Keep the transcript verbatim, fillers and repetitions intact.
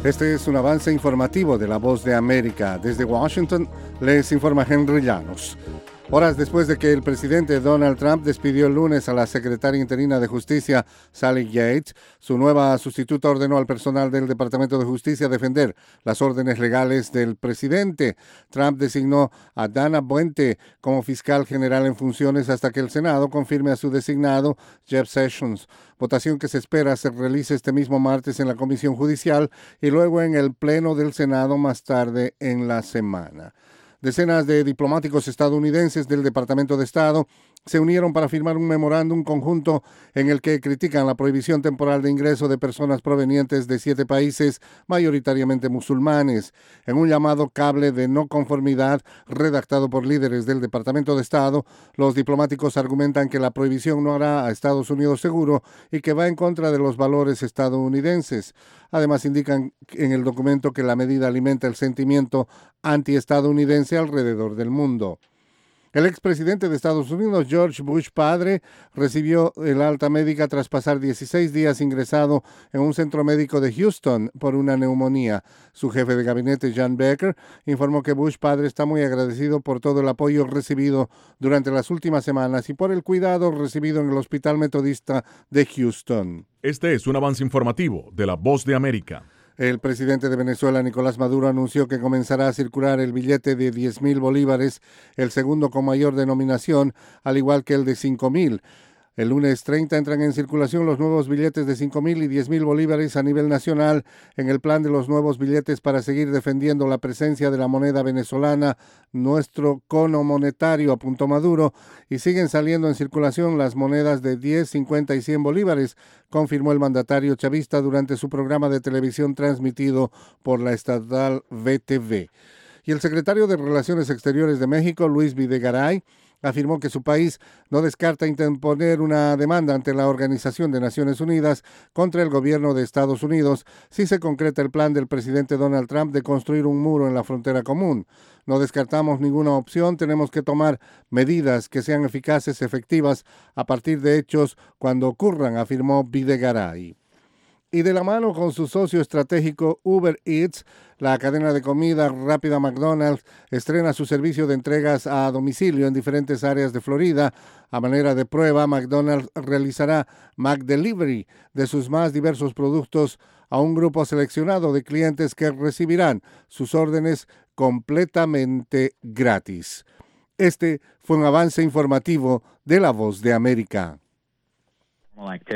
Este es un avance informativo de La Voz de América. Desde Washington les informa Henry Llanos. Horas después de que el presidente Donald Trump despidió el lunes a la secretaria interina de Justicia, Sally Yates, su nueva sustituta ordenó al personal del Departamento de Justicia defender las órdenes legales del presidente. Trump designó a Dana Boente como fiscal general en funciones hasta que el Senado confirme a su designado, Jeff Sessions. Votación que se espera se realice este mismo martes en la Comisión Judicial y luego en el Pleno del Senado más tarde en la semana. Decenas de diplomáticos estadounidenses del Departamento de Estado se unieron para firmar un memorándum conjunto en el que critican la prohibición temporal de ingreso de personas provenientes de siete países mayoritariamente musulmanes. En un llamado cable de no conformidad redactado por líderes del Departamento de Estado, los diplomáticos argumentan que la prohibición no hará a Estados Unidos seguro y que va en contra de los valores estadounidenses. Además, indican en el documento que la medida alimenta el sentimiento antiestadounidense alrededor del mundo. El expresidente de Estados Unidos, George Bush padre, recibió el alta médica tras pasar dieciséis días ingresado en un centro médico de Houston por una neumonía. Su jefe de gabinete, John Becker, informó que Bush padre está muy agradecido por todo el apoyo recibido durante las últimas semanas y por el cuidado recibido en el Hospital Metodista de Houston. Este es un avance informativo de La Voz de América. El presidente de Venezuela, Nicolás Maduro, anunció que comenzará a circular el billete de diez mil bolívares, el segundo con mayor denominación, al igual que el de cinco mil. El lunes treinta entran en circulación los nuevos billetes de cinco mil y diez mil bolívares a nivel nacional en el plan de los nuevos billetes para seguir defendiendo la presencia de la moneda venezolana, nuestro cono monetario, apuntó Maduro, y siguen saliendo en circulación las monedas de diez, cincuenta y cien bolívares, confirmó el mandatario chavista durante su programa de televisión transmitido por la estatal V T V. Y el secretario de Relaciones Exteriores de México, Luis Videgaray, afirmó que su país no descarta interponer una demanda ante la Organización de Naciones Unidas contra el gobierno de Estados Unidos si se concreta el plan del presidente Donald Trump de construir un muro en la frontera común. No descartamos ninguna opción, tenemos que tomar medidas que sean eficaces, efectivas, a partir de hechos cuando ocurran, afirmó Videgaray. Y de la mano con su socio estratégico Uber Eats, la cadena de comida rápida McDonald's estrena su servicio de entregas a domicilio en diferentes áreas de Florida. A manera de prueba, McDonald's realizará McDelivery de sus más diversos productos a un grupo seleccionado de clientes que recibirán sus órdenes completamente gratis. Este fue un avance informativo de La Voz de América.